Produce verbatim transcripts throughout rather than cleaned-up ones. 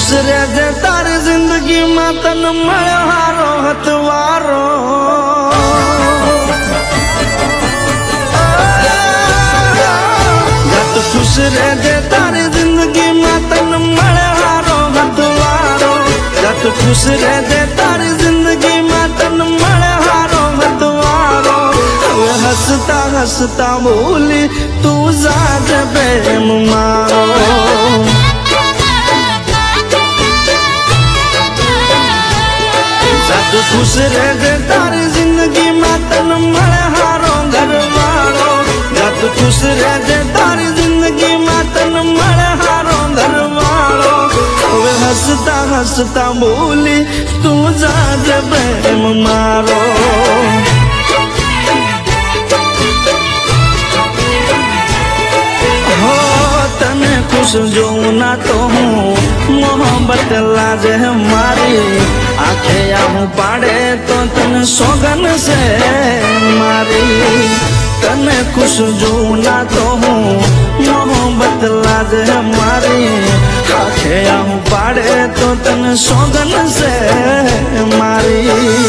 खुश रहे तारी जिंदगी में तन मळे हारो हथवारो। जत खुश रहे तारी जिंदगी में तन मळे हारो हथवारो। जत खुश रहे तारी जिंदगी में तन मळे हारो हथवारो। हंसता हंसता बोली तू जाज प्रेम मारो। जत खुश रहे तारी जिंदगी में तन मळे हारो घर वालो। जत खुश रहे तारी जिंदगी में तन मळे हारो घर वालो। हंसता हंसता बोली तू जाज प्रेम मारो। हो तने खुश जो ना तो हूँ मोहब्बत लाज है मारी। आखे आहू पाड़े तो तन सोगन से मारी। तने खुश जो ना तो हूँ मोहब्बत लाज है मारी। आखे आहू पाड़े तो तन सोगन से मारी।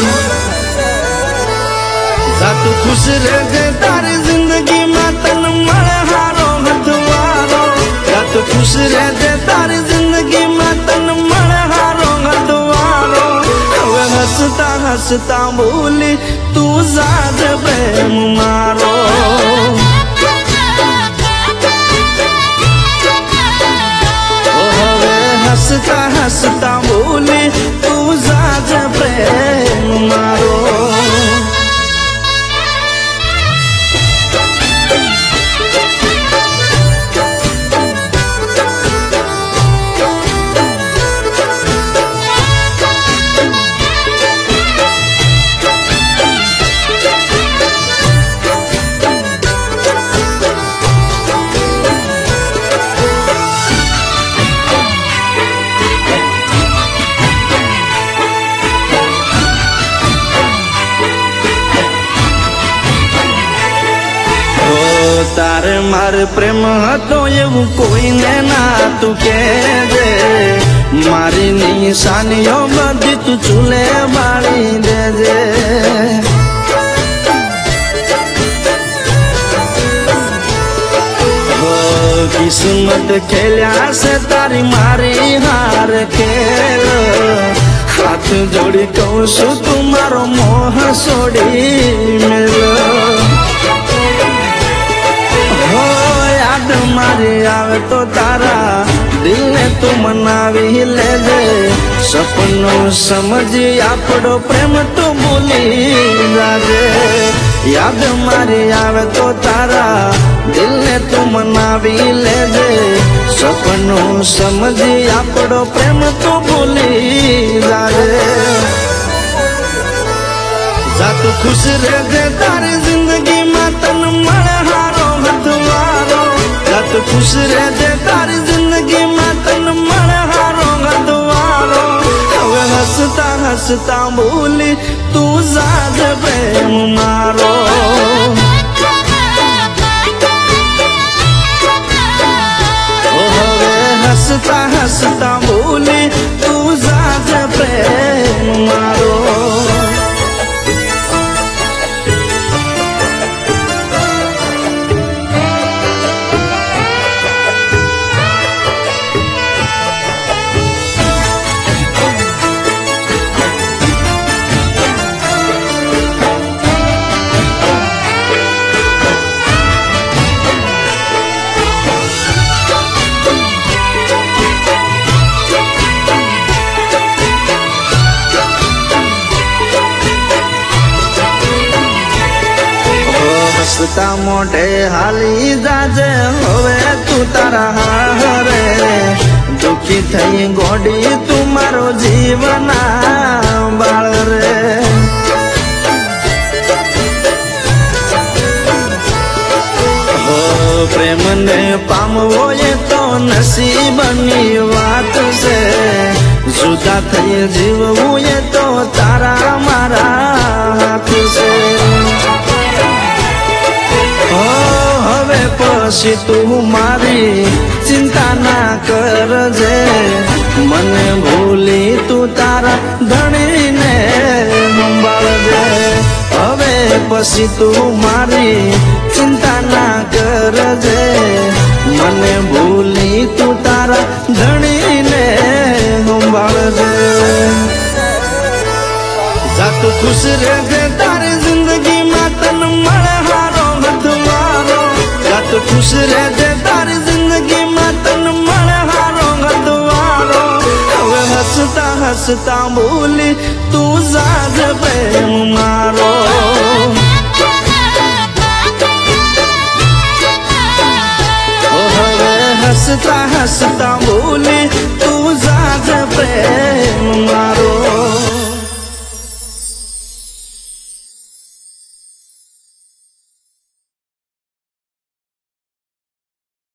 जत खुश रहे तारी जिंदगी में तन मळे हारो हथवारो। जत खुश रहे तारी जिंदगी में तन मळे हारो हथवारो। हंसता हंसता बोली तू जाज प्रेम मारो। हंसता हंसता बोली तू जाज प्रेम मारो। तारे मारे प्रेम हतो एवं कोई ने ना तू कहे। मारी निशानियों बदी तू चूल्हे बाड़ी दे दे। किस्मत खेलिया से तारी मारी हार खेल। हाथ जोड़ी कहूँ सु तुम्हारो मोह सोड़ी मिलो। मारी आवे तो तारा दिल ने तू मनावी ले दे। सपनों समझी आपड़ो प्रेम तो भूली जाजे। याद मारी आवे तो तारा दिल ने तू मनावी ले दे। सपनों समझी आपड़ो प्रेम तो भूली जाजे। जत खुश रहे तारी जिंदगी में तन मळे हारो हथवारो। जत खुश रहे तारी जिंदगी में तन मळे हारो हथवारो। हंसता हंसता बोली तू जाज प्रेम मारो। हंसता हंसता बोली तू जाज प्रेम मारो। हंसता मोटे हाली जाजे होवे तू तारा हारे। दुखी थई गोडी तुम्हारो जीवना बाळ रे। हो प्रेम ने पामवो ये तो नसीबनी बात से। जुदा थई जीववू ये तो तारा मारा हाथ से। પછી તું મારી ચિંતા ના કરજે મને ભૂલી તું તારા ધણીને સંભાળજે હવે પછી તું મારી ચિંતા ના કરજે મને ભૂલી તું તારા ધણીને સંભાળજે જા તું ખુશ રહેજે તારી જિંદગી માં તન મળે હારો હથવારો જા તું ખુશ રહેજે તારી જિંદગી માં તન મળે હારો હથવારો હવે હસતા હસતા બોલી તું જાજ પ્રેમ મારો हंसता हंसता बोली तू जाज प्रेम मारो।